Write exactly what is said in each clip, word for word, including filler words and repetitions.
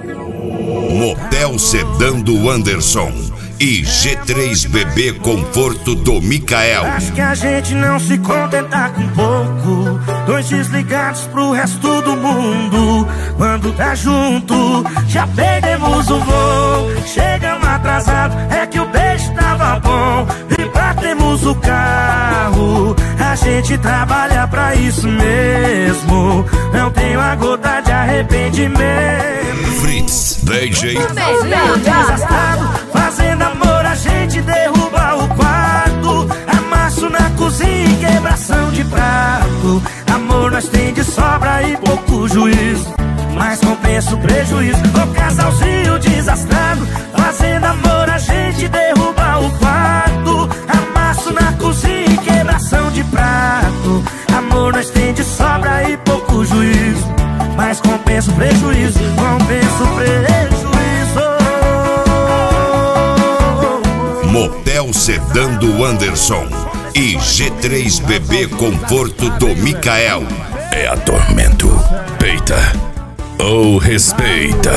Motel Sedan do Anderson e G três B B Conforto do Micael. Acho que a gente não se contenta com pouco, dois desligados pro resto do mundo. Quando tá junto, já perdemos o voo. Chegamos atrasados, é que o beijo tava bom. E batemos o carro, a gente trabalha pra isso mesmo. Não tenho a gota de arrependimento. Fritz, D J Desastrado, fazendo amor a gente derruba o quarto. Amasso na cozinha e quebração de prato. Amor nós tem de sobra e pouco juízo, mas compensa o prejuízo. O casalzinho desastrado, fazendo amor a gente derruba o quarto. Amasso na cozinha e quebração de prato. Amor nós tem de sobra e pouco juízo, mas compensa o prejuízo. Compensa o prejuízo. Motel Sedan do Anderson e G três B B Conforto do Micael. É atormento, peita ou respeita.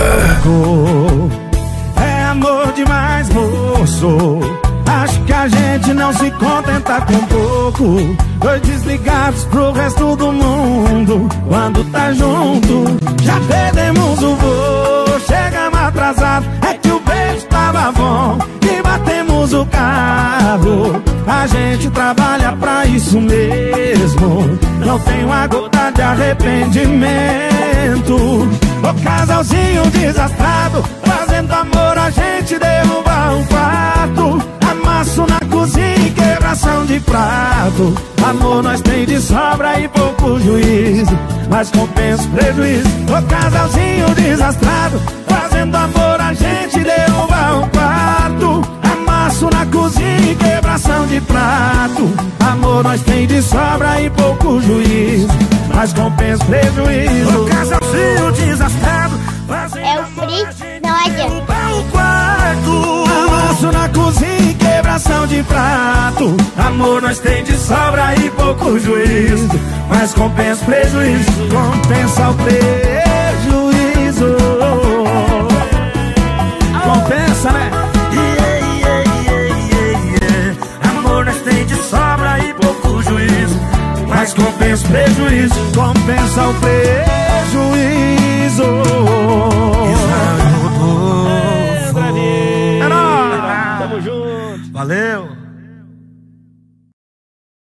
É amor demais, moço. Acho que a gente não se contenta com pouco, dois desligados pro resto do mundo. Quando tá junto, já perdemos o voo. Chegamos atrasados, é que o beijo tava bom. E batemos o carro, a gente trabalha pra isso mesmo. Não tenho a gota de arrependimento. O casalzinho desastrado, fazendo amor a gente derruba um quarto. Amasso na cozinha e quebração de prato. Amor nós tem de sobra e pouco juízo, mas compensa o prejuízo. O casalzinho desastrado, fazendo amor a gente derruba um quarto. Amasso na cozinha e quebração de prato. Amor nós tem de sobra e pouco juízo, mas compensa o prejuízo. O casalzinho desastrado, é o Fritz, não adianta. O quarto, amasso na cozinha e quebração de prato. Amor nós tem de sobra e pouco juízo, mas compensa o prejuízo. Compensa o prejuízo. Compensa, né? Yeah, yeah, yeah, yeah, yeah. Amor nós tem de sobra e pouco juízo, mas compensa o prejuízo. Compensa o prejuízo.